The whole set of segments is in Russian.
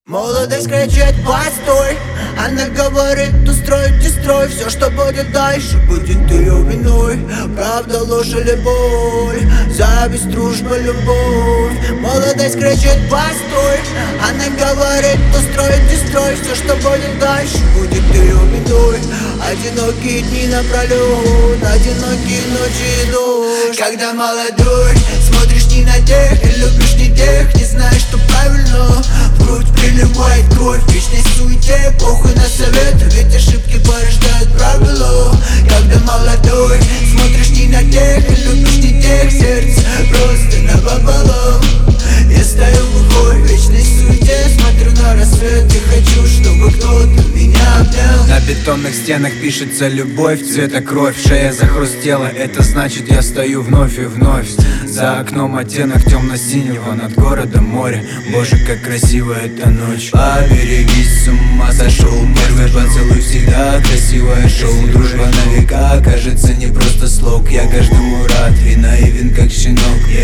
Молодость кричит постой, она говорит устрой, строй. Все, что будет дальше, будет ее виной. Правда, ложь или боль, зависть, дружба, любовь. Молодость кричит постой, она говорит устрой, строй. Все, что будет дальше, будет ее виной. Одинокие дни напролет, одинокие ночи и дождь. Когда молодой, смотришь не на тех и любишь не тех, не знаешь, что правильно. В грудь приливает кровь, в вечной суете, похуй на советы, ведь ошибки порождают правила. Когда молодой, смотришь не на тех и любишь не тех, сердце просто напополам. Я стою глухой в вечной суете, смотрю на рассвет и хочу, чтобы кто-то меня обнял. На бетонных стенах пишется любовь, цвета кровь, шея захрустела, это значит я стою вновь и вновь. За окном оттенок темно-синего, над городом море. Боже, как красиво эта ночь. Поберегись, с ума сошел. Первый поцелуй всегда красивое шоу. Дружба на века, кажется, не просто слог. Я каждому рад и наивен, как щенок.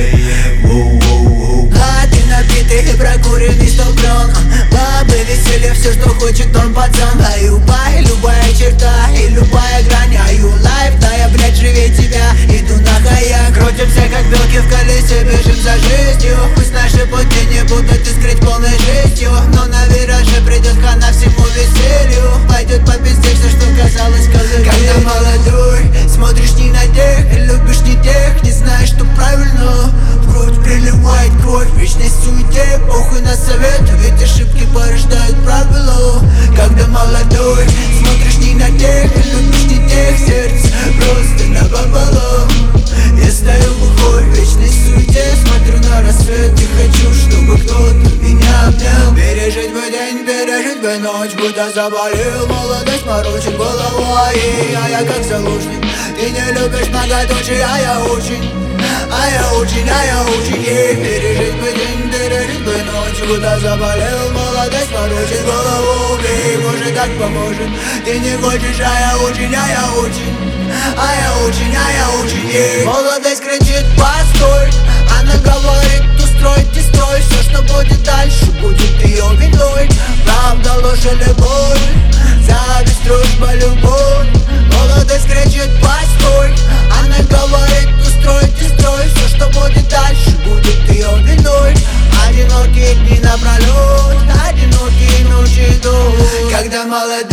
А ты набитый и прокуренный столбрен. Бабы, веселье, все, что хочет он пацан. А любая черта и любая грань. Life, да я, блядь, живее тебя. Иду на хаяк, крутимся как белки в колесе, бежим за жизнью. Пусть наши пути не будут искрить полной жестью, но на вираже придет хана всему веселью. Пойдет по пизде все, что казалось козырей. Когда молодой, смотришь не на тех и любишь не тех, не знаешь, что правильно. В грудь приливает кровь, в вечной суете, похуй на советы, ведь ошибки порождают правила. Когда молодой, смотришь не на тех и любишь не тех, сердце просто напополам. Я стою глухой в вечной суете, смотрю на рассвет и хочу, чтобы кто-то меня обнял. Пережить бы день, пережить бы ночь, будто заболел. Молодость морочит головой, а я как заложник. Ты не любишь многоточие, а я очень пережить бы день, пережить бы ночь, будто заболел. Молодость морочит голову, Боже, как поможет. Ты не хочешь, а я очень Молодость кричит постой, она говорит устрой, строй. Все, что будет дальше, будет ее виной. Правда, ложь или боль, зависть, дружба, любовь. Молодость кричит постой, она говорит устрой, строй. Все, что будет дальше, будет ее виной. Одинокие дни напролет, одинокие ночи и дождь. Когда молодой